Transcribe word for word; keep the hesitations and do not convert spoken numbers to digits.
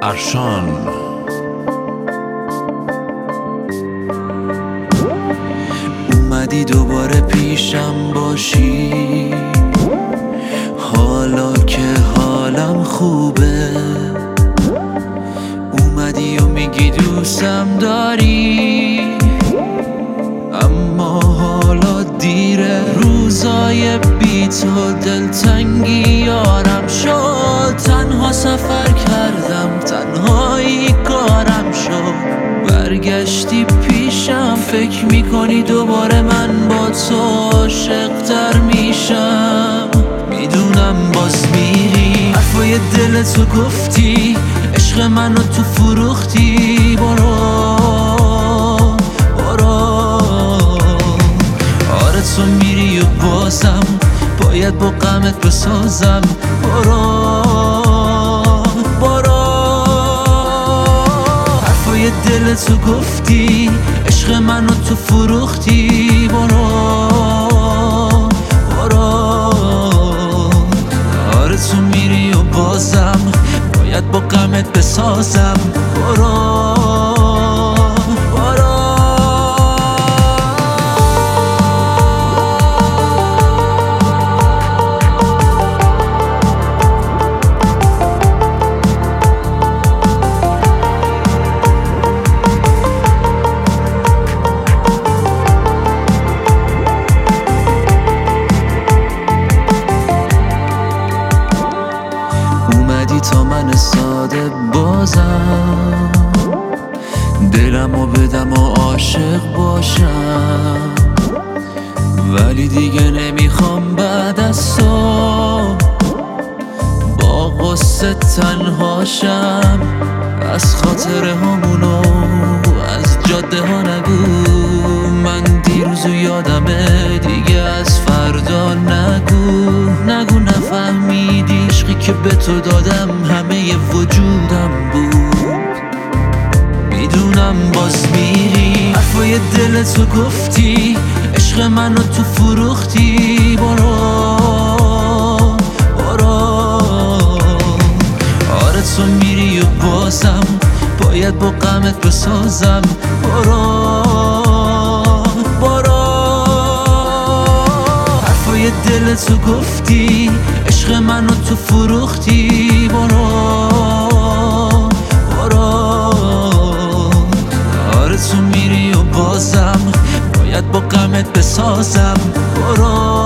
ارشان. اومدی دوباره پیشم باشی، حالا که حالم خوبه. اومدی و میگی دوستم داری، اما حالا دیره. روزای بی تو دلتنگی یارم شد، تنها سفر کردم، تنهایی کارم شد. برگشتی پیشم، فکر میکنی دوباره من با تو عاشق‌تر میشم. میدونم باز میری، حرفای دلتو گفتی، عشق منو تو فروختی. برو تو میری و بازم باید با غمت بسازم. برو برو حرفای دلتو گفتی، عشق منو تو فروختی. برو برو آره تو میری و بازم باید با غمت بسازم. برو تا من ساده بازم دلمو بدم و عاشق باشم، ولی دیگه نمیخوام بعد از تو با غصه تنهاشم. از خاطر همونو از جاده ها نگو، من دیروزو یادمه، دیگه از فردا نگو. نگو نفهمیدی عشقی که به تو دادم همه وجودم بود. میدونم باز میری، حرفای دلتو گفتی، عشق منو تو فروختی. برو برو آره تو میری و بازم باید با غمت بسازم. برو برو حرفای دلتو گفتی، عشق منو تو فروختی. برو برو آره تو میری و بازم باید با غمت بسازم. برو